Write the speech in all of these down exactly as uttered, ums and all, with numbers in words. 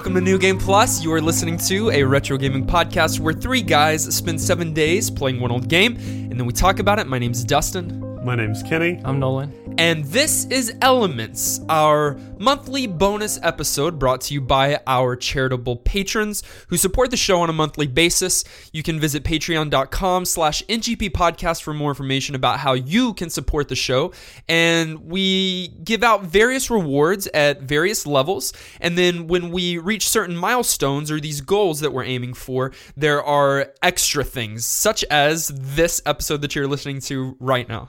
welcome to New Game Plus. You are listening to a retro gaming podcast where three guys spend seven days playing one old game, and then we talk about it. My name's Dustin. My name's Kenny. I'm Nolan. And this is Elements, our monthly bonus episode brought to you by our charitable patrons who support the show on a monthly basis. You can visit patreon.com slash NGP podcast for more information about how you can support the show. And we give out various rewards at various levels. And then when we reach certain milestones or these goals that we're aiming for, there are extra things, such as this episode that you're listening to right now.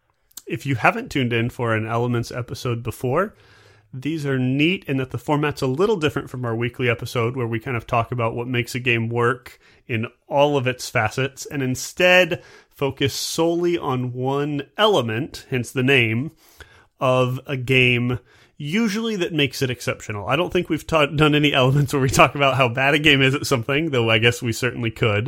If you haven't tuned in for an Elements episode before, these are neat in that the format's a little different from our weekly episode where we kind of talk about what makes a game work in all of its facets and instead focus solely on one element, hence the name, of a game usually that makes it exceptional. I don't think we've ta- done any Elements where we talk about how bad a game is at something, though I guess we certainly could.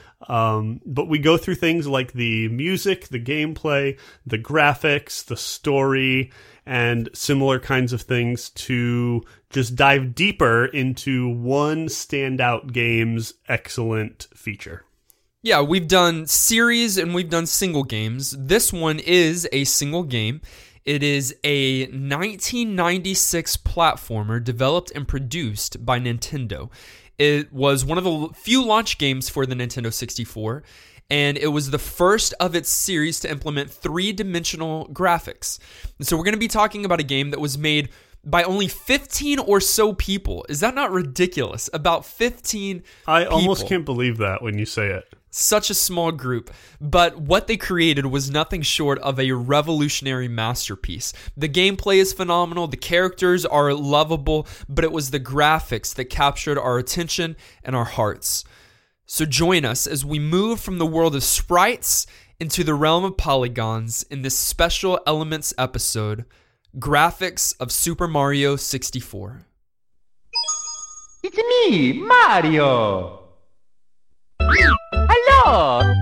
Um, but we go through things like the music, the gameplay, the graphics, the story, and similar kinds of things to just dive deeper into one standout game's excellent feature. Yeah, we've done series and we've done single games. This one is a single game. It is a nineteen ninety-six platformer developed and produced by Nintendo. It was one of the few launch games for the Nintendo sixty-four, and it was the first of its series to implement three-dimensional graphics. And so we're going to be talking about a game that was made by only fifteen or so people. Is that not ridiculous? About fifteen I people. almost can't believe that when you say it. Such a small group, but what they created was nothing short of a revolutionary masterpiece. The gameplay is phenomenal, the characters are lovable, but it was the graphics that captured our attention and our hearts. So join us as we move from the world of sprites into the realm of polygons in this special Elements episode, Graphics of Super Mario sixty-four. It's me, Mario! Hello!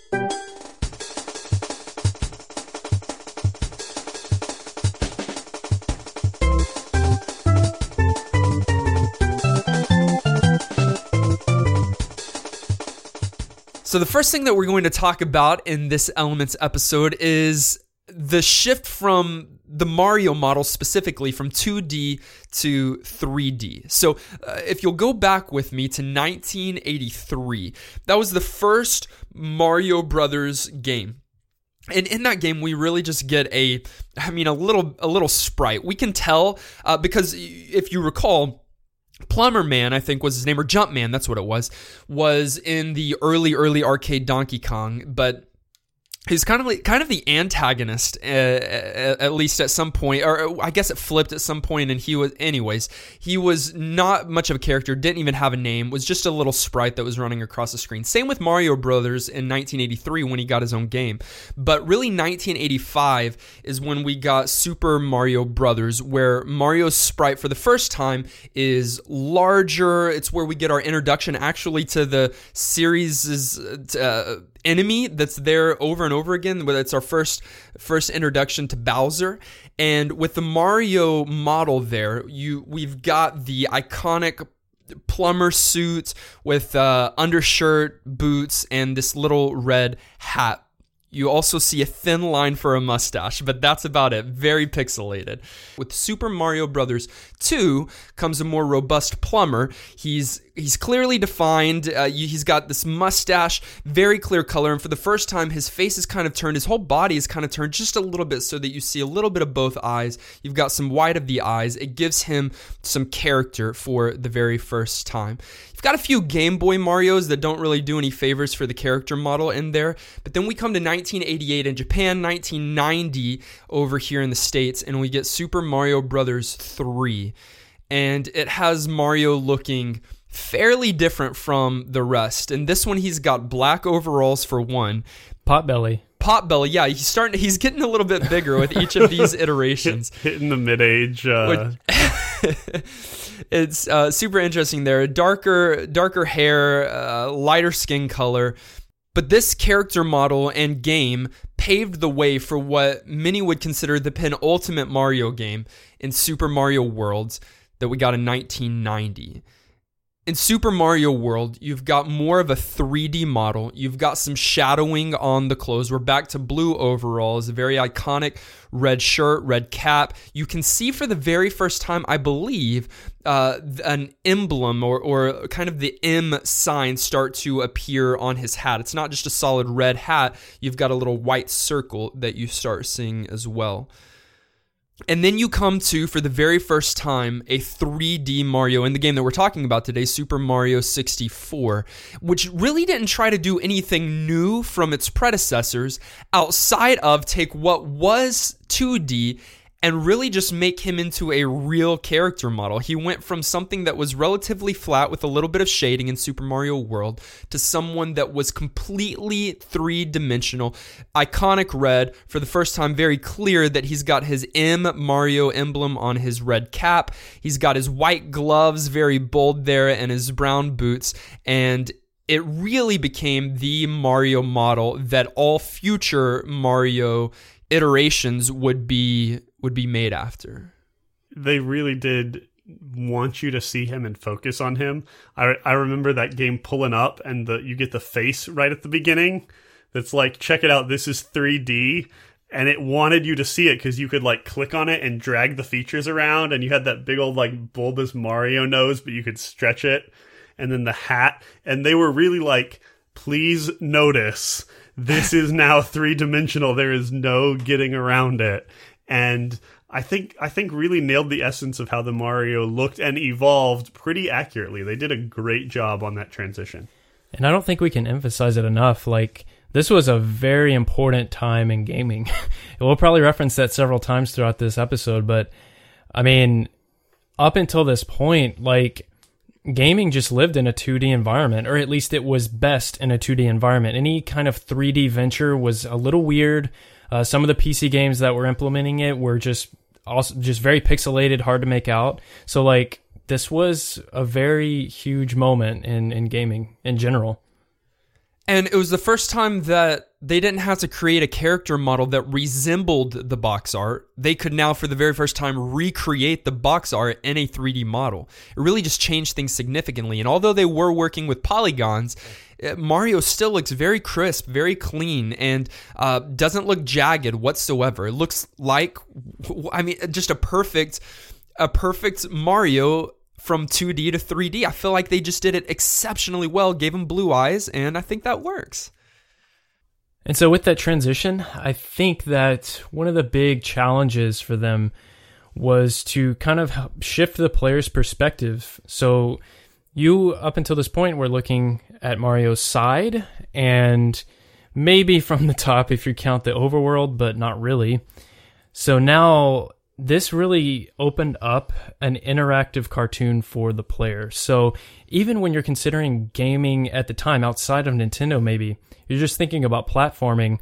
So the first thing that we're going to talk about in this Elements episode is the shift from the Mario model, specifically from two D to three D. So uh, if you'll go back with me to nineteen eighty-three, that was the first Mario Brothers game. And in that game, we really just get a, I mean, a little, a little sprite. We can tell uh, because if you recall, Plumber Man, I think was his name, or Jumpman, that's what it was, was in the early, early arcade Donkey Kong, but he's kind of like, kind of the antagonist, uh, at least at some point, or I guess it flipped at some point, and he was, anyways, he was not much of a character, didn't even have a name, was just a little sprite that was running across the screen. Same with Mario Brothers in nineteen eighty-three when he got his own game. But really nineteen eighty-five is when we got Super Mario Brothers, where Mario's sprite for the first time is larger. It's where we get our introduction actually to the series' uh, enemy that's there over and over again. It's our first first introduction to Bowser, and with the Mario model there, you we've got the iconic plumber suit with uh, undershirt, boots, and this little red hat. You also see a thin line for a mustache, but that's about it. Very pixelated. With Super Mario Brothers two comes a more robust plumber. He's he's clearly defined. Uh, he's got this mustache, very clear color, and for the first time, his face is kind of turned. His whole body is kind of turned just a little bit so that you see a little bit of both eyes. You've got some white of the eyes. It gives him some character for the very first time. You've got a few Game Boy Marios that don't really do any favors for the character model in there, but then we come to nineteen eighty-eight in Japan, nineteen ninety over here in the States, and we get Super Mario Brothers three, and it has Mario looking fairly different from the rest. And this one, he's got black overalls for one. Potbelly. Potbelly, yeah, he's starting. He's getting a little bit bigger with each of these iterations. Hitting the mid-age. Uh... It's uh, super interesting there. Darker, darker hair, uh, lighter skin color. But this character model and game paved the way for what many would consider the penultimate Mario game in Super Mario World. that we got in nineteen ninety. In Super Mario World, you've got more of a three D model. You've got some shadowing on the clothes. We're back to blue overalls, a very iconic red shirt, red cap. You can see for the very first time, I believe, uh, an emblem or, or kind of the M sign start to appear on his hat. It's not just a solid red hat. You've got a little white circle that you start seeing as well. And then you come to, for the very first time, a three D Mario in the game that we're talking about today, Super Mario sixty-four, which really didn't try to do anything new from its predecessors outside of take what was two D and really just make him into a real character model. He went from something that was relatively flat with a little bit of shading in Super Mario World to someone that was completely three-dimensional, iconic red, for the first time very clear that he's got his M Mario emblem on his red cap, he's got his white gloves, very bold there, and his brown boots, and it really became the Mario model that all future Mario iterations would be would be made after. They really did want you to see him and focus on him. I I remember that game pulling up and the you get the face right at the beginning that's like, check it out, this is three D, and it wanted you to see it because you could like click on it and drag the features around, and you had that big old like bulbous Mario nose, but you could stretch it, and then the hat, and they were really like, please notice, this is now three-dimensional. There is no getting around it. And I think I think really nailed the essence of how the Mario looked and evolved pretty accurately. They did a great job on that transition. And I don't think we can emphasize it enough. Like, this was a very important time in gaming. We'll probably reference that several times throughout this episode, but I mean, up until this point, like, gaming just lived in a two D environment, or at least it was best in a two D environment. Any kind of three D venture was a little weird. Uh, some of the P C games that were implementing it were just also just very pixelated, hard to make out. So, like, this was a very huge moment in, in gaming in general. And it was the first time that they didn't have to create a character model that resembled the box art. They could now, for the very first time, recreate the box art in a three D model. It really just changed things significantly. And although they were working with polygons, Mario still looks very crisp, very clean, and uh, doesn't look jagged whatsoever. It looks like, I mean, just a perfect, a perfect Mario from two D to three D. I feel like they just did it exceptionally well, gave him blue eyes, and I think that works. And so with that transition, I think that one of the big challenges for them was to kind of shift the player's perspective. So you, up until this point, were looking at Mario's side, and maybe from the top if you count the overworld, but not really. So now this really opened up an interactive cartoon for the player. So even when you're considering gaming at the time, outside of Nintendo maybe, you're just thinking about platforming,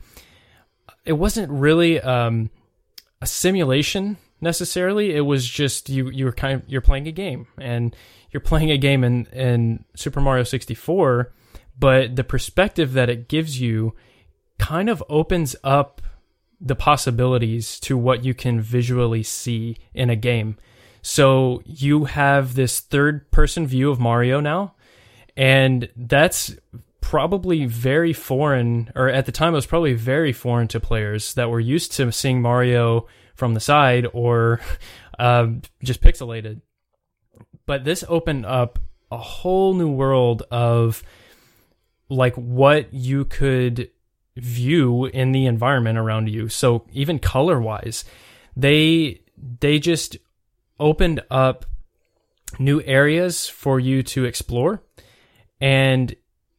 it wasn't really um, a simulation necessarily. It was just you you were kind of, you're playing a game, and you're playing a game in, in Super Mario sixty-four, but the perspective that it gives you kind of opens up the possibilities to what you can visually see in a game. So you have this third person view of Mario now, and that's probably very foreign, or at the time it was probably very foreign to players that were used to seeing Mario from the side or uh, just pixelated. But this opened up a whole new world of like what you could view in the environment around you. So even color wise, they they just opened up new areas for you to explore, and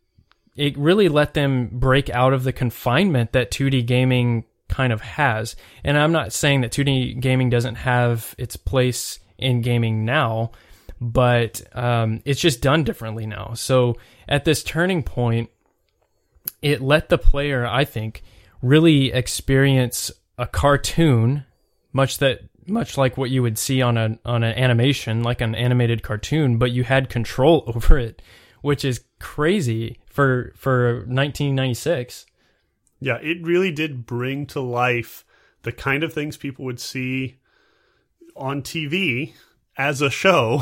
it really let them break out of the confinement that two D gaming kind of has. And I'm not saying that two D gaming doesn't have its place in gaming now, but um, it's just done differently now. So at this turning point, it let the player, I think, really experience a cartoon, much that much like what you would see on a on an animation, like an animated cartoon, but you had control over it, which is crazy for for nineteen ninety-six. Yeah, it really did bring to life the kind of things people would see on T V as a show,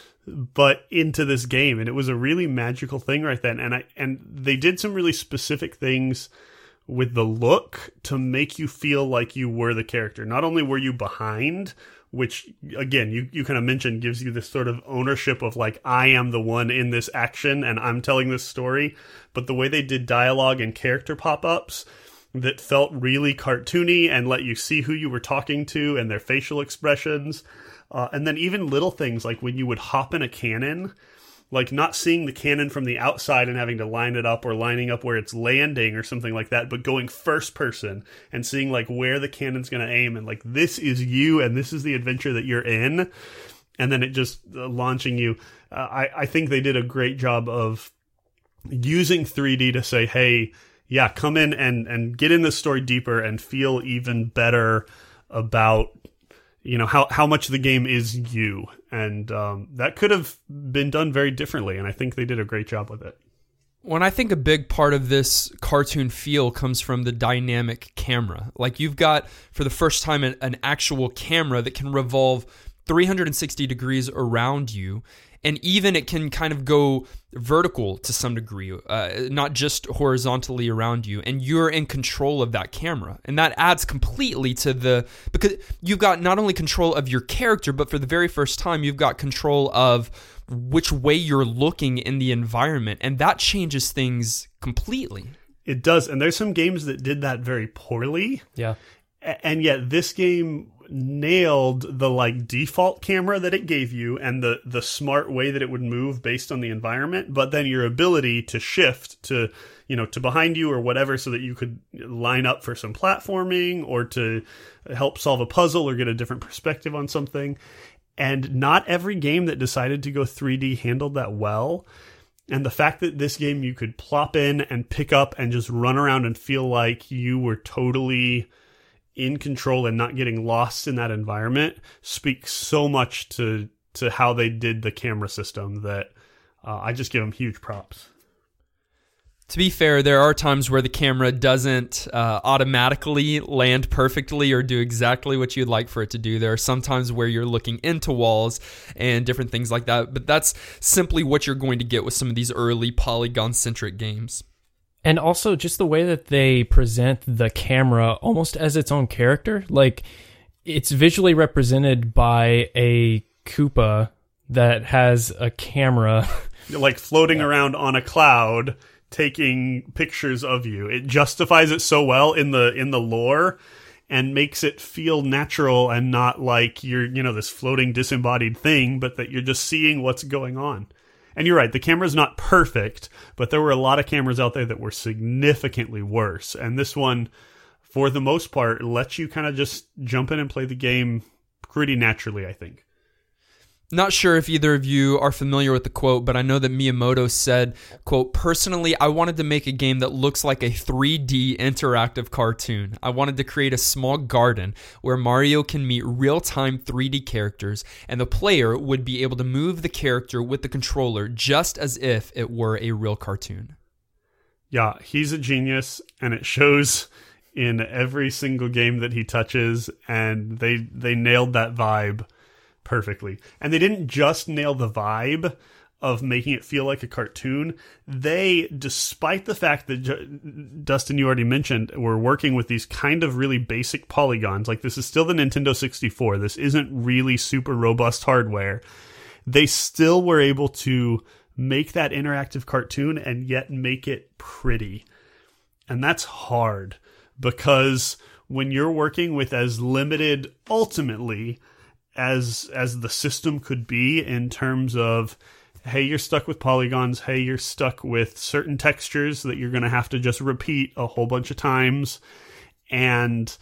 but into this game. And it was a really magical thing right then. And I and they did some really specific things with the look to make you feel like you were the character. Not only were you behind, which again, you, you kind of mentioned gives you this sort of ownership of like, I am the one in this action and I'm telling this story, but the way they did dialogue and character pop-ups that felt really cartoony and let you see who you were talking to and their facial expressions. Uh, and then even little things like when you would hop in a cannon, like not seeing the cannon from the outside and having to line it up or lining up where it's landing or something like that, but going first person and seeing like where the cannon's going to aim and like, this is you and this is the adventure that you're in. And then it just uh, launching you. Uh, I, I think they did a great job of using three D to say, hey, yeah, come in and, and get in this story deeper and feel even better about, you know, how, how much the game is you. And um, that could have been done very differently, and I think they did a great job with it. When I think a big part of this cartoon feel comes from the dynamic camera. Like you've got, for the first time, an, an actual camera that can revolve three hundred sixty degrees around you. And even it can kind of go vertical to some degree, uh, not just horizontally around you. And you're in control of that camera. And that adds completely to the, because you've got not only control of your character, but for the very first time, you've got control of which way you're looking in the environment. And that changes things completely. It does. And there's some games that did that very poorly. Yeah. And yet this game nailed the like default camera that it gave you and the the smart way that it would move based on the environment, but then your ability to shift to, you know, to behind you or whatever so that you could line up for some platforming or to help solve a puzzle or get a different perspective on something. And not every game that decided to go three D handled that well. And the fact that this game you could plop in and pick up and just run around and feel like you were totally in control and not getting lost in that environment speaks so much to to how they did the camera system that uh, I just give them huge props. To be fair, there are times where the camera doesn't uh, automatically land perfectly or do exactly what you'd like for it to do. There are some times where you're looking into walls and different things like that, but that's simply what you're going to get with some of these early polygon-centric games. And also just the way that they present the camera almost as its own character. Like, it's visually represented by a Koopa that has a camera. Like floating yeah. around on a cloud, taking pictures of you. It justifies it so well in the in the lore and makes it feel natural and not like you're, you know, this floating disembodied thing, but that you're just seeing what's going on. And you're right, the camera's not perfect, but there were a lot of cameras out there that were significantly worse. And this one, for the most part, lets you kind of just jump in and play the game pretty naturally, I think. Not sure if either of you are familiar with the quote, but I know that Miyamoto said, quote, "Personally, I wanted to make a game that looks like a three D interactive cartoon. I wanted to create a small garden where Mario can meet real-time three D characters, and the player would be able to move the character with the controller just as if it were a real cartoon." Yeah, he's a genius, and it shows in every single game that he touches, and they they nailed that vibe perfectly. And they didn't just nail the vibe of making it feel like a cartoon. They, despite the fact that, J- Dustin, you already mentioned, we're working with these kind of really basic polygons. Like, this is still the Nintendo sixty-four. This isn't really super robust hardware. They still were able to make that interactive cartoon and yet make it pretty. And that's hard, because when you're working with as limited, ultimately, as as the system could be in terms of, hey, you're stuck with polygons, hey, you're stuck with certain textures that you're going to have to just repeat a whole bunch of times. And,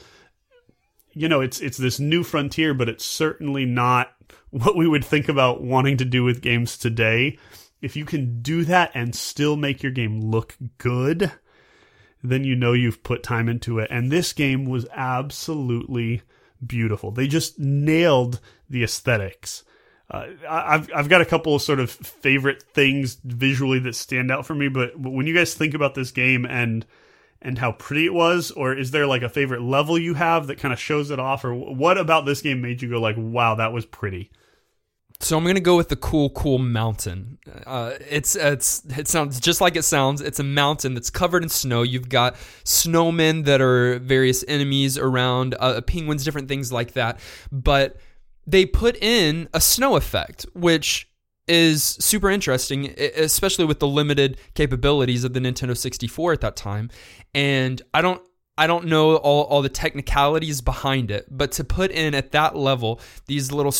you know, it's it's this new frontier, but it's certainly not what we would think about wanting to do with games today. If you can do that and still make your game look good, then you know you've put time into it. And this game was absolutely beautiful. They just nailed the aesthetics. Uh, I've I've got a couple of sort of favorite things visually that stand out for me, but, but when you guys think about this game and and how pretty it was, or is there like a favorite level you have that kind of shows it off, or what about this game made you go like, wow, that was pretty? So I'm gonna go with the cool, cool mountain. Uh, it's it's it sounds just like it sounds. It's a mountain that's covered in snow. You've got snowmen that are various enemies around, uh, penguins, different things like that. But they put in a snow effect, which is super interesting, especially with the limited capabilities of the Nintendo sixty-four at that time. And I don't. I don't know all, all the technicalities behind it, but to put in at that level these little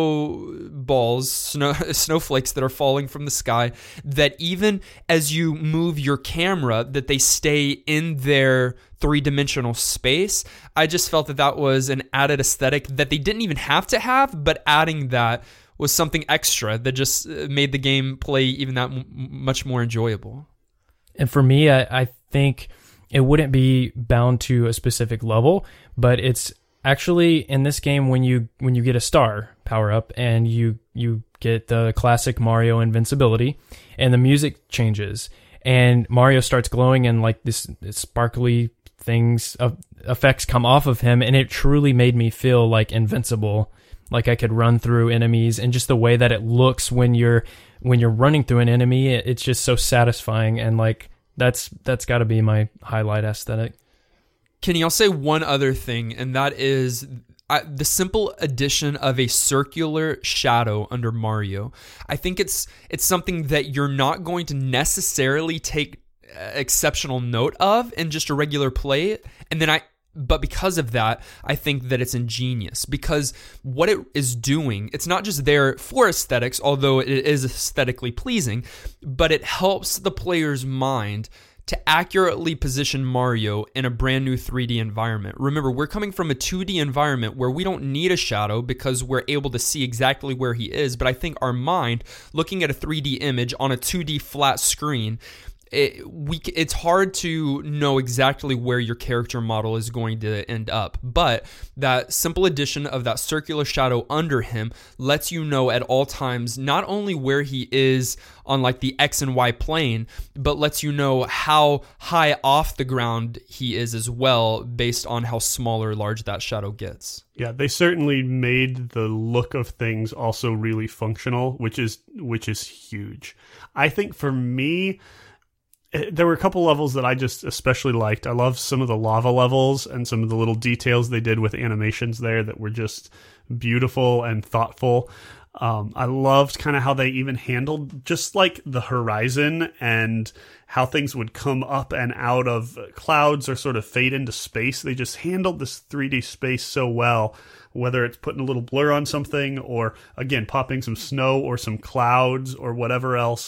snowballs, snow, snowflakes that are falling from the sky, that even as you move your camera, that they stay in their three-dimensional space, I just felt that that was an added aesthetic that they didn't even have to have, but adding that was something extra that just made the game play even that m- much more enjoyable. And for me, I, I think it wouldn't be bound to a specific level, but it's actually in this game when you when you get a star power up and you you get the classic Mario invincibility, and the music changes and Mario starts glowing and like this, this sparkly things uh, effects come off of him, and it truly made me feel like invincible, like I could run through enemies, and just the way that it looks when you're when you're running through an enemy, it, it's just so satisfying. And like That's that's got to be my highlight aesthetic. Kenny, I'll say one other thing, and that is I, the simple addition of a circular shadow under Mario. I think it's it's something that you're not going to necessarily take exceptional note of in just a regular play, and then I. But because of that, I think that it's ingenious, because what it is doing, it's not just there for aesthetics, although it is aesthetically pleasing, but it helps the player's mind to accurately position Mario in a brand new three D environment. Remember, we're coming from a two D environment where we don't need a shadow because we're able to see exactly where he is, but I think our mind, looking at a three D image on a two D flat screen, It, we, it's hard to know exactly where your character model is going to end up, but that simple addition of that circular shadow under him lets you know at all times not only where he is on like the X and Y plane, but lets you know how high off the ground he is as well, based on how small or large that shadow gets. Yeah, they certainly made the look of things also really functional, which is which is huge. I think for me, there were a couple levels that I just especially liked. I love some of the lava levels and some of the little details they did with animations there that were just beautiful and thoughtful. Um, I loved kind of how they even handled just like the horizon and how things would come up and out of clouds or sort of fade into space. They just handled this three D space so well, whether it's putting a little blur on something or, again, popping some snow or some clouds or whatever else.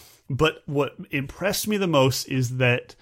But what impressed me the most is that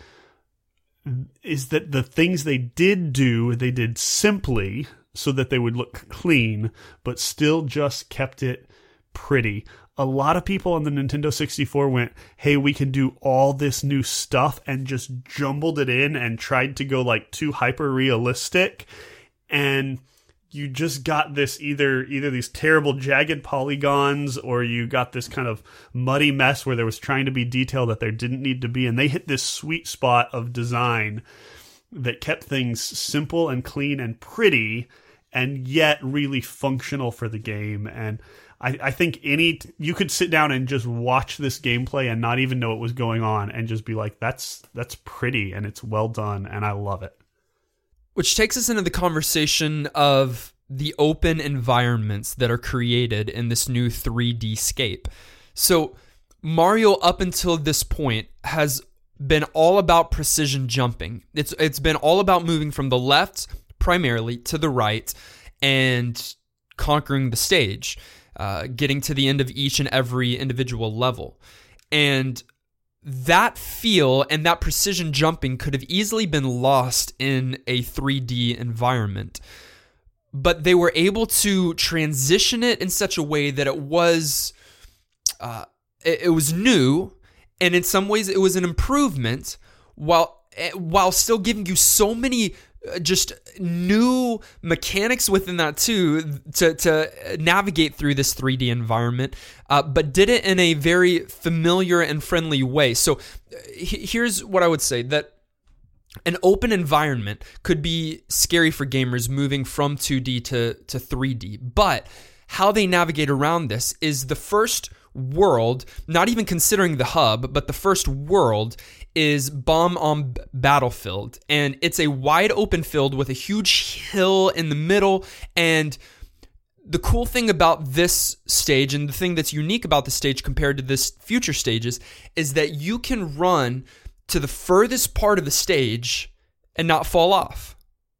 is that the things they did do, they did simply so that they would look clean, but still just kept it pretty. A lot of people on the Nintendo sixty-four went, hey, we can do all this new stuff, and just jumbled it in and tried to go like too hyper realistic. And you just got this either either these terrible jagged polygons, or you got this kind of muddy mess where there was trying to be detail that there didn't need to be. And they hit this sweet spot of design that kept things simple and clean and pretty, and yet really functional for the game. And I, I think any you could sit down and just watch this gameplay and not even know what was going on, and just be like, that's that's pretty and it's well done, and I love it. Which takes us into the conversation of the open environments that are created in this new three D scape. So Mario, up until this point, has been all about precision jumping. It's it's been all about moving from the left primarily to the right and conquering the stage, uh, getting to the end of each and every individual level. And that feel and that precision jumping could have easily been lost in a three D environment. But they were able to transition it in such a way that it was uh, it, it was new, and in some ways it was an improvement, while while still giving you so many just new mechanics within that too, to, to navigate through this three D environment, uh, but did it in a very familiar and friendly way. So here's what I would say, that an open environment could be scary for gamers moving from two D to, to three D, but how they navigate around this is the first world, not even considering the hub, but the first world is Bomb on Battlefield. And it's a wide open field with a huge hill in the middle. And the cool thing about this stage, and the thing that's unique about this stage compared to this future stages, is that you can run to the furthest part of the stage and not fall off.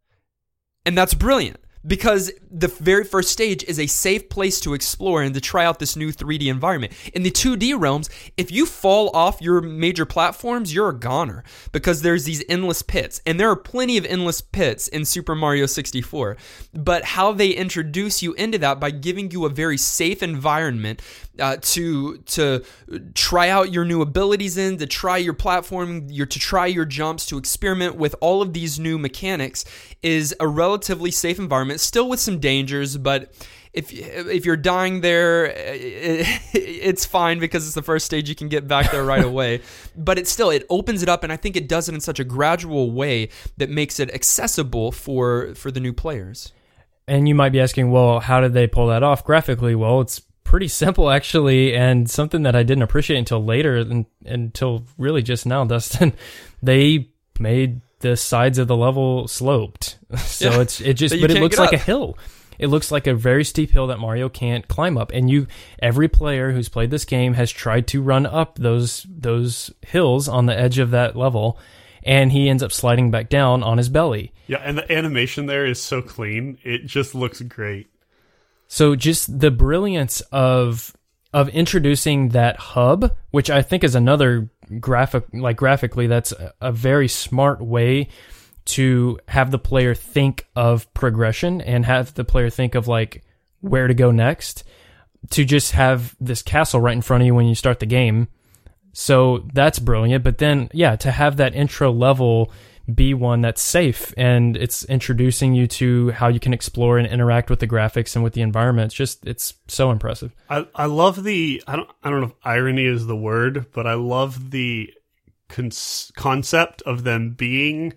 And that's brilliant, because the very first stage is a safe place to explore and to try out this new three D environment. In the two D realms, if you fall off your major platforms, you're a goner, because there's these endless pits. And there are plenty of endless pits in Super Mario sixty-four. But how they introduce you into that by giving you a very safe environment uh, to to try out your new abilities in, to try your platforming, your, to try your jumps, to experiment with all of these new mechanics, is a relatively safe environment, still with some dangers, but if if you're dying there, it, it's fine, because it's the first stage. You can get back there right away. But it still, it opens it up, and I think it does it in such a gradual way that makes it accessible for, for the new players. And you might be asking, well, how did they pull that off graphically? Well, it's pretty simple, actually, and something that I didn't appreciate until later, and, until really just now, Dustin. They made the sides of the level sloped, so yeah. it's it just but it looks like a hill. It looks like a very steep hill that Mario can't climb up. And you, every player who's played this game has tried to run up those those hills on the edge of that level, and he ends up sliding back down on his belly. Yeah, and the animation there is so clean; it just looks great. So just the brilliance of of introducing that hub, which I think is another graphic, like graphically, that's a, a very smart way to have the player think of progression and have the player think of like where to go next, to just have this castle right in front of you when you start the game. So that's brilliant. But then, yeah, to have that intro level be one that's safe, and it's introducing you to how you can explore and interact with the graphics and with the environment. It's just, it's so impressive. I, I love the, I don't, I don't know if irony is the word, but I love the con- concept of them being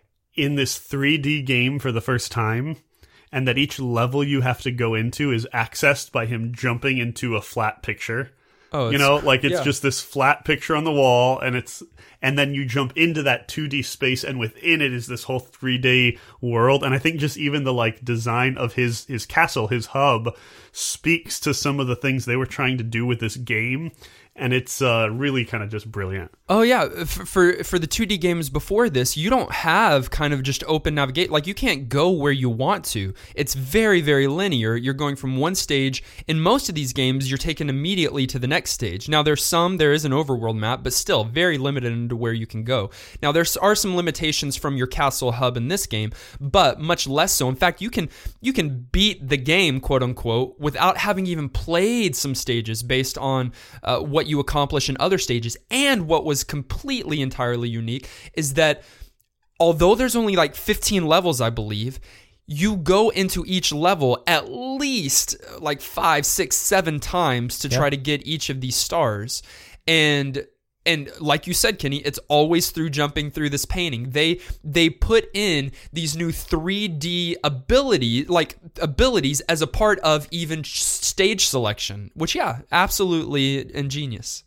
in this three D game for the first time, and that each level you have to go into is accessed by him jumping into a flat picture. Oh, you know, like it's yeah. just this flat picture on the wall, and it's and then you jump into that two D space, and within it is this whole three D world. And I think just even the like design of his his castle, his hub, speaks to some of the things they were trying to do with this game. And it's uh, really kind of just brilliant. Oh, yeah. For for the two D games before this, you don't have kind of just open navigate. Like, you can't go where you want to. It's very, very linear. You're going from one stage. In most of these games, you're taken immediately to the next stage. Now, there's some, there is an overworld map, but still very limited into where you can go. Now, there are some limitations from your castle hub in this game, but much less so. In fact, you can you can beat the game, quote unquote, without having even played some stages based on uh, what you accomplish in other stages. And what was completely entirely unique is that although there's only like fifteen levels, I believe, you go into each level at least like five, six, seven times to yeah. try to get each of these stars. And And like you said, Kenny, it's always through jumping through this painting. They they put in these new three D ability, like abilities as a part of even stage selection, which, yeah, absolutely ingenious.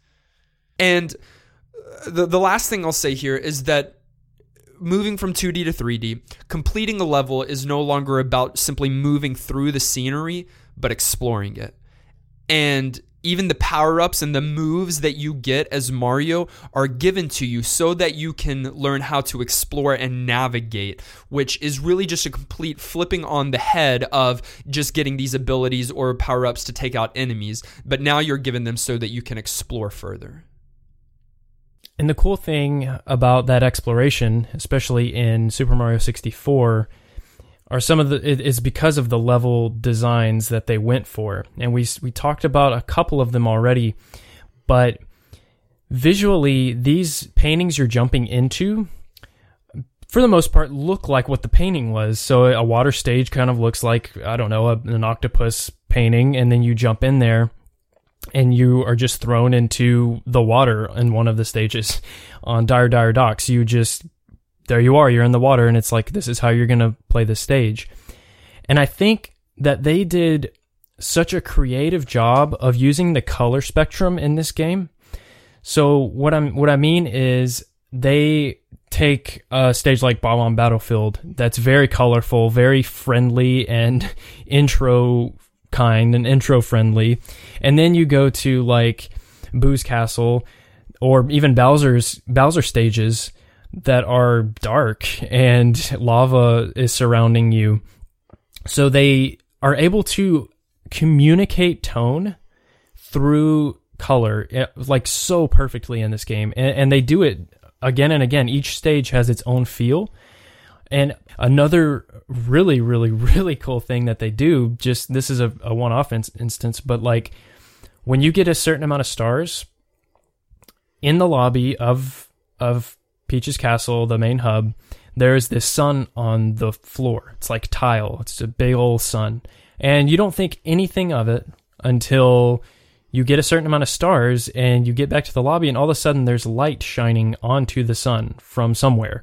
And the the last thing I'll say here is that moving from two D to three D, completing a level is no longer about simply moving through the scenery, but exploring it. And even the power-ups and the moves that you get as Mario are given to you so that you can learn how to explore and navigate, which is really just a complete flipping on the head of just getting these abilities or power-ups to take out enemies. But now you're given them so that you can explore further. And the cool thing about that exploration, especially in Super Mario sixty-four, are some of the it is because of the level designs that they went for. And we we talked about a couple of them already, but visually these paintings you're jumping into, for the most part, look like what the painting was. So a water stage kind of looks like, I don't know, a, an octopus painting, and then you jump in there and you are just thrown into the water in one of the stages. On Dire Dire Docks, you just there you are, you're in the water, and it's like, this is how you're going to play the stage. And I think that they did such a creative job of using the color spectrum in this game. So what I'm what I mean is they take a stage like Bob-omb Battlefield that's very colorful, very friendly and intro kind and intro friendly, and then you go to like Boo's Castle or even Bowser's Bowser stages that are dark and lava is surrounding you. So they are able to communicate tone through color like so perfectly in this game, and, and they do it again and again. Each stage has its own feel. And another really, really, really cool thing that they do, just this is a, a one-off in- instance, but like when you get a certain amount of stars in the lobby of of Peach's Castle, the main hub, there is this sun on the floor. It's like tile. It's a big old sun. And you don't think anything of it until you get a certain amount of stars and you get back to the lobby, and all of a sudden there's light shining onto the sun from somewhere.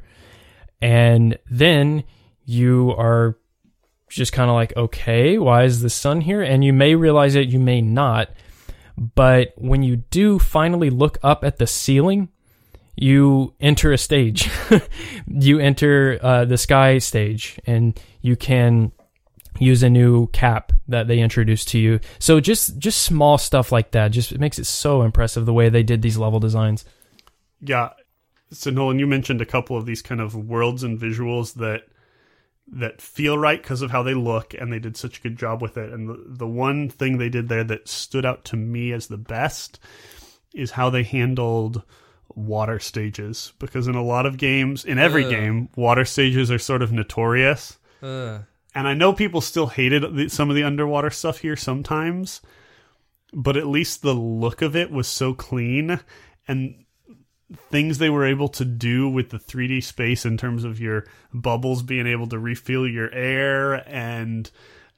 And then you are just kind of like, okay, why is the sun here? And you may realize it, you may not. But when you do finally look up at the ceiling, you enter a stage. You enter uh, the sky stage, and you can use a new cap that they introduced to you. So just just small stuff like that, just it makes it so impressive the way they did these level designs. Yeah. So Nolan, you mentioned a couple of these kind of worlds and visuals that that feel right because of how they look, and they did such a good job with it. And the, the one thing they did there that stood out to me as the best is how they handled water stages. Because in a lot of games, in every uh. game, water stages are sort of notorious. Uh. And I know people still hated some of the underwater stuff here sometimes, but at least the look of it was so clean, and things they were able to do with the three D space in terms of your bubbles being able to refill your air and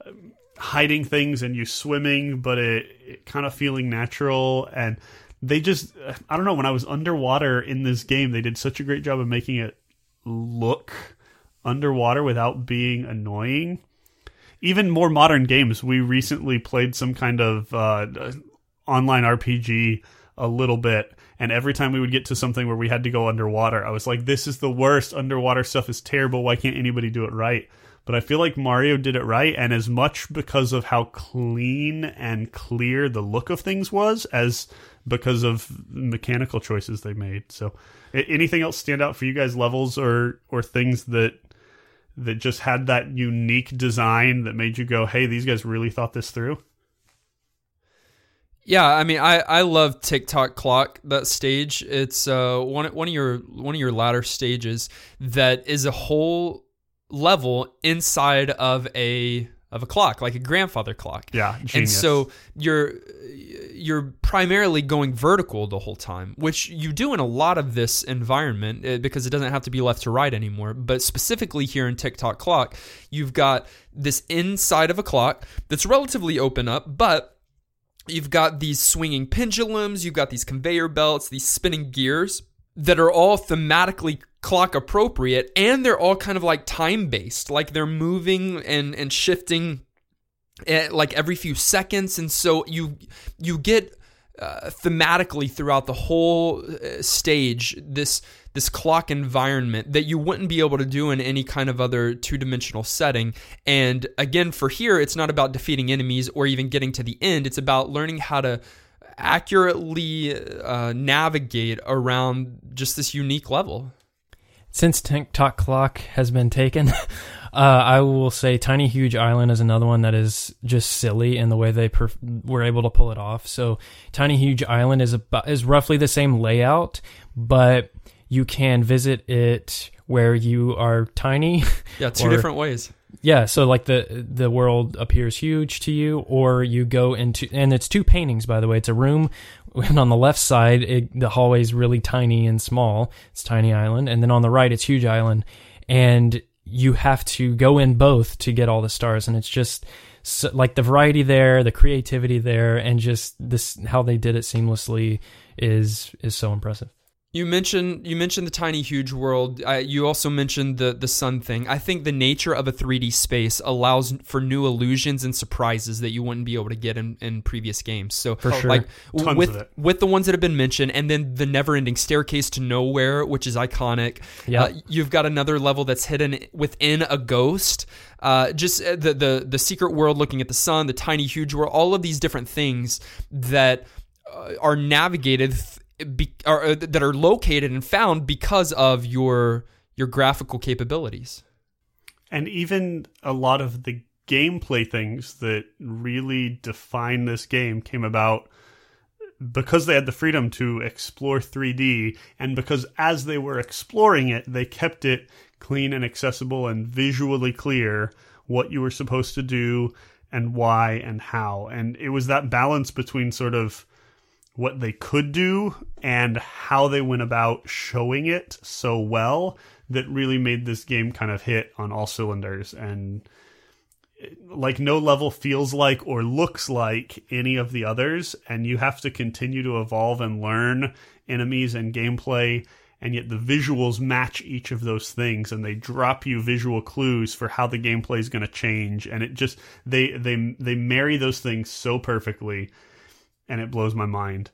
hiding things and you swimming, but it, it kind of feeling natural. And they just, I don't know, when I was underwater in this game, they did such a great job of making it look underwater without being annoying. Even more modern games, we recently played some kind of uh, online R P G a little bit, and every time we would get to something where we had to go underwater, I was like, this is the worst. Underwater stuff is terrible. Why can't anybody do it right? But I feel like Mario did it right, and as much because of how clean and clear the look of things was as because of mechanical choices they made. So anything else stand out for you guys, levels or or things that that just had that unique design that made you go, hey, these guys really thought this through? Yeah, I mean, I, I love Tick-Tock Clock, that stage. It's uh one one of your one of your latter stages that is a whole level inside of a of a clock, like a grandfather clock. Yeah, genius. And so you're you're primarily going vertical the whole time, which you do in a lot of this environment because it doesn't have to be left to right anymore. But specifically here in Tick-Tock Clock, you've got this inside of a clock that's relatively open up, but you've got these swinging pendulums, you've got these conveyor belts, these spinning gears that are all thematically clock appropriate, and they're all kind of like time based, like they're moving and, and shifting at like every few seconds. And so you you get uh, thematically throughout the whole uh, stage this this clock environment that you wouldn't be able to do in any kind of other two-dimensional setting. And again, for here, it's not about defeating enemies or even getting to the end. It's about learning how to accurately uh, navigate around just this unique level. Since Tick-Tock Clock has been taken, uh, I will say Tiny Huge Island is another one that is just silly in the way they perf- were able to pull it off. So Tiny Huge Island is about, is roughly the same layout, but you can visit it where you are tiny. Yeah, two or, different ways. Yeah, so like the the world appears huge to you, or you go into, and it's two paintings, by the way. It's a room, and on the left side, it, the hallway is really tiny and small. It's Tiny Island, and then on the right, it's Huge Island, and you have to go in both to get all the stars, and it's just so, like the variety there, the creativity there, and just this how they did it seamlessly is is so impressive. You mentioned you mentioned the tiny huge world. Uh, you also mentioned the the sun thing. I think the nature of a three D space allows for new illusions and surprises that you wouldn't be able to get in, in previous games. So For sure. like Tons with of it. with the ones that have been mentioned, and then the never-ending staircase to nowhere, which is iconic. Yeah. Uh, you've got another level that's hidden within a ghost. Uh, just uh, the the the secret world looking at the sun, the tiny huge world, all of these different things that uh, are navigated. Th- Be, or, uh, that are located and found because of your your graphical capabilities. And even a lot of the gameplay things that really define this game came about because they had the freedom to explore three D, and because as they were exploring it, they kept it clean and accessible and visually clear what you were supposed to do and why and how. And it was that balance between sort of what they could do and how they went about showing it so well that really made this game kind of hit on all cylinders. And like no level feels like or looks like any of the others, and you have to continue to evolve and learn enemies and gameplay, and yet the visuals match each of those things, and they drop you visual clues for how the gameplay is going to change, and it just they they they marry those things so perfectly. And it blows my mind.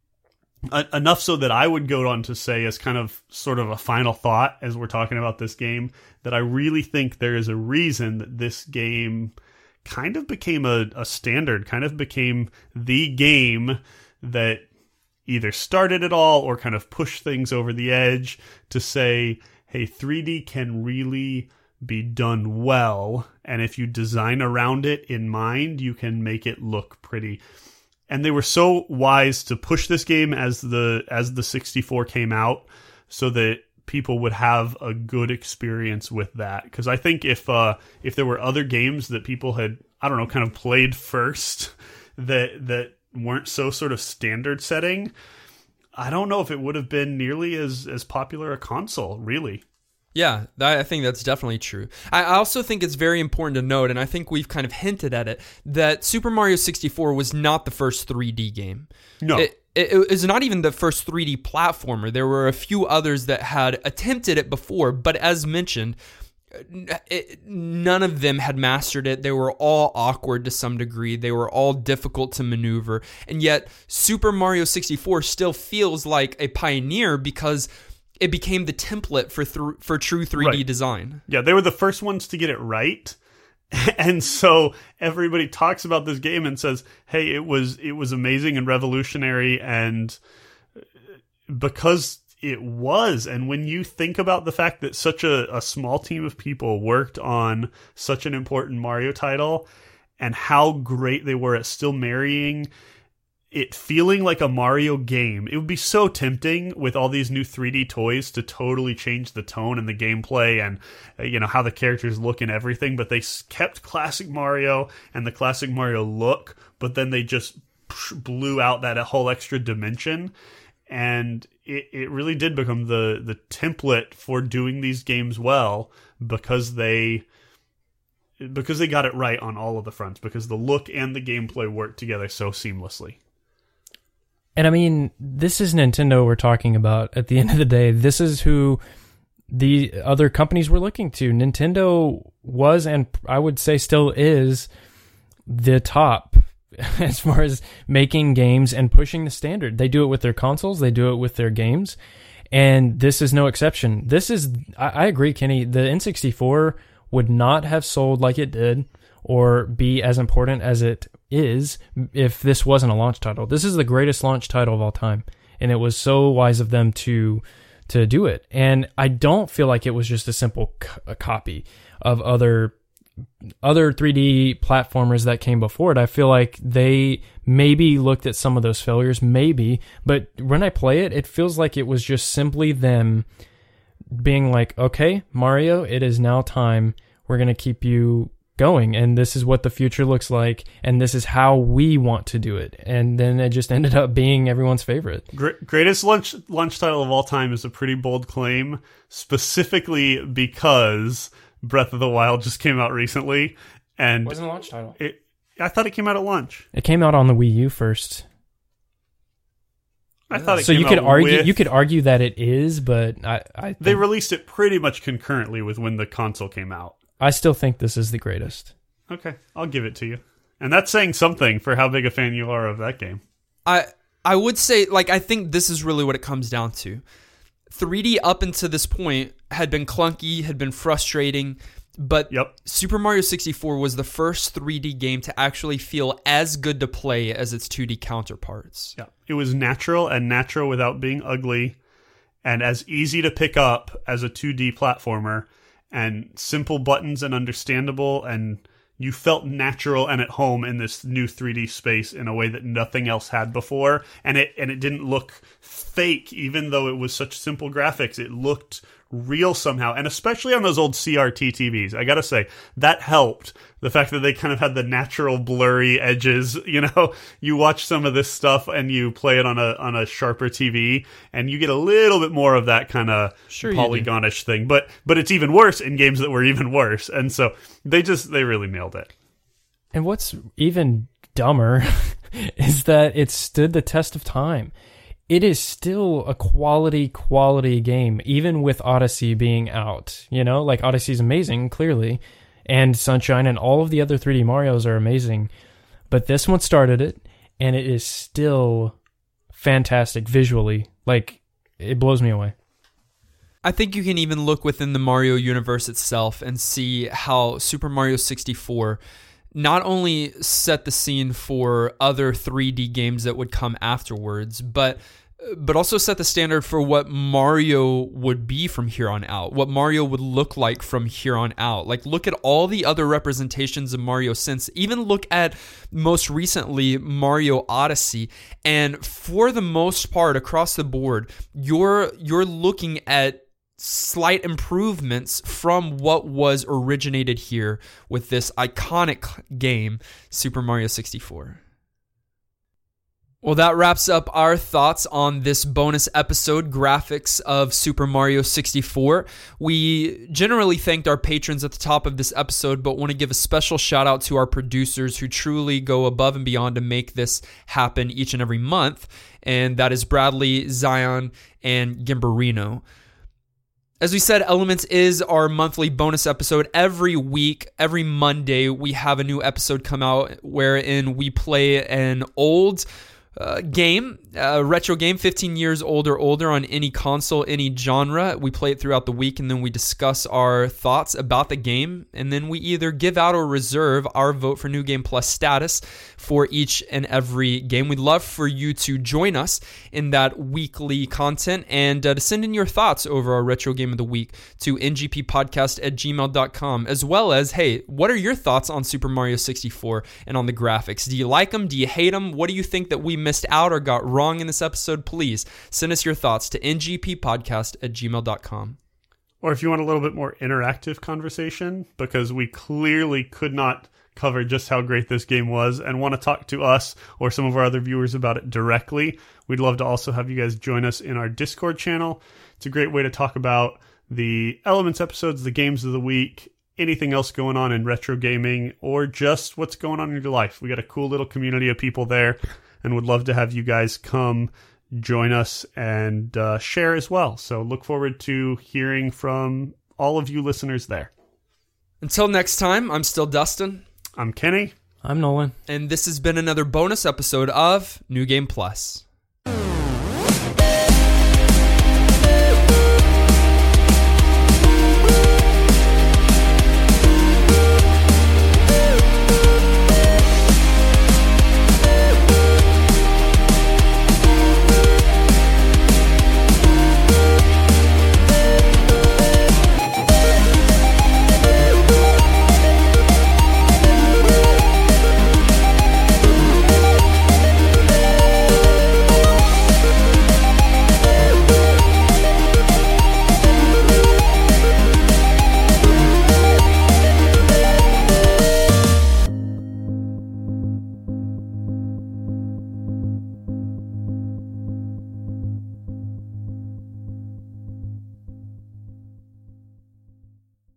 Uh, enough so that I would go on to say, as kind of sort of a final thought as we're talking about this game, that I really think there is a reason that this game kind of became a, a standard, kind of became the game that either started it all or kind of pushed things over the edge to say, hey, three D can really be done well. And if you design around it in mind, you can make it look pretty. And they were so wise to push this game as the as the sixty-four came out, so that people would have a good experience with that. Because I think if uh, if there were other games that people had, I don't know, kind of played first that that weren't so sort of standard setting, I don't know if it would have been nearly as as popular a console, really. Yeah, I think that's definitely true. I also think it's very important to note, and I think we've kind of hinted at it, that Super Mario sixty-four was not the first three D game. No. It, it, it was not even the first three D platformer. There were a few others that had attempted it before, but as mentioned, it, none of them had mastered it. They were all awkward to some degree. They were all difficult to maneuver. And yet, Super Mario sixty-four still feels like a pioneer because it became the template for th- for true three D Right. design. Yeah, they were the first ones to get it right. And so everybody talks about this game and says, hey, it was it was amazing and revolutionary, and because it was. And when you think about the fact that such a, a small team of people worked on such an important Mario title and how great they were at still marrying it feeling like a Mario game, it would be so tempting with all these new three D toys to totally change the tone and the gameplay and, uh, you know, how the characters look and everything. But they kept classic Mario and the classic Mario look, but then they just blew out that whole extra dimension. And it, it really did become the, the template for doing these games well because they... because they got it right on all of the fronts, because the look and the gameplay worked together so seamlessly. And I mean, this is Nintendo we're talking about at the end of the day. This is who the other companies were looking to. Nintendo was, and I would say still is, the top as far as making games and pushing the standard. They do it with their consoles. They do it with their games. And this is no exception. This is, I, I agree, Kenny, the N sixty-four would not have sold like it did or be as important as it is if this wasn't a launch title. This is the greatest launch title of all time, and it was so wise of them to to do it. And I don't feel like it was just a simple c- a copy of other other three D platformers that came before it. I feel like they maybe looked at some of those failures, maybe, but when I play it, it feels like it was just simply them being like, okay, Mario, it is now time. We're going to keep you going, and this is what the future looks like, and this is how we want to do it. And then it just ended up being everyone's favorite. Greatest lunch lunch title of all time is a pretty bold claim, specifically because Breath of the Wild just came out recently, and It wasn't a launch title. It, I thought it came out at launch. It came out on the Wii U first. I thought it So came you could out argue with- you could argue that it is, but I I, think, They released it pretty much concurrently with when the console came out. I still think this is the greatest. Okay, I'll give it to you. And that's saying something for how big a fan you are of that game. I I would say, like, I think this is really what it comes down to. three D up until this point had been clunky, had been frustrating, but Yep. Super Mario sixty-four was the first three D game to actually feel as good to play as its two D counterparts. Yeah. It was natural and natural without being ugly and as easy to pick up as a two D platformer and simple buttons and understandable, and you felt natural and at home in this new three D space in a way that nothing else had before. And it and it didn't look fake, even though it was such simple graphics. It looked real somehow, and especially on those old C R T T Vs. I gotta say, that helped. The fact that they kind of had the natural blurry edges. You know, you watch some of this stuff and you play it on a on a sharper T V, and you get a little bit more of that kind of Sure you do. polygonish thing. But but it's even worse in games that were even worse. And so they just they really nailed it. And what's even dumber is that it stood the test of time. It is still a quality, quality game, even with Odyssey being out. You know, like Odyssey's amazing, clearly, and Sunshine and all of the other three D Marios are amazing. But this one started it, and it is still fantastic visually. Like, it blows me away. I think you can even look within the Mario universe itself and see how Super Mario sixty-four not only set the scene for other three D games that would come afterwards, but but also set the standard for what Mario would be from here on out, what Mario would look like from here on out. Like, look at all the other representations of Mario since. Even look at, most recently, Mario Odyssey. And for the most part, across the board, you're you're looking at slight improvements from what was originated here with this iconic game, Super Mario sixty-four. Well, that wraps up our thoughts on this bonus episode, Graphics of Super Mario sixty-four. We generally thanked our patrons at the top of this episode, but want to give a special shout out to our producers who truly go above and beyond to make this happen each and every month, and that is Bradley, Zion, and Gimberino. As we said, Elements is our monthly bonus episode. Every week, every Monday, we have a new episode come out wherein we play an old uh, game, a retro game, fifteen years old or older on any console, any genre. We play it throughout the week, and then we discuss our thoughts about the game, and then we either give out or reserve our vote for New Game Plus status for each and every game. We'd love for you to join us in that weekly content and uh, to send in your thoughts over our Retro Game of the Week to n g p podcast at gmail dot com, as well as, hey, what are your thoughts on Super Mario sixty-four and on the graphics? Do you like them? Do you hate them? What do you think that we missed out or got wrong in this episode? Please send us your thoughts to n g p podcast at gmail dot com. Or if you want a little bit more interactive conversation, because we clearly could not cover just how great this game was and want to talk to us or some of our other viewers about it directly, we'd love to also have you guys join us in our Discord channel. It's a great way to talk about the Elements episodes, the games of the week, anything else going on in retro gaming, or just what's going on in your life. We got a cool little community of people there, and would love to have you guys come join us and uh, share as well. So look forward to hearing from all of you listeners there. Until next time, I'm still Dustin. I'm Kenny. I'm Nolan. And this has been another bonus episode of New Game Plus.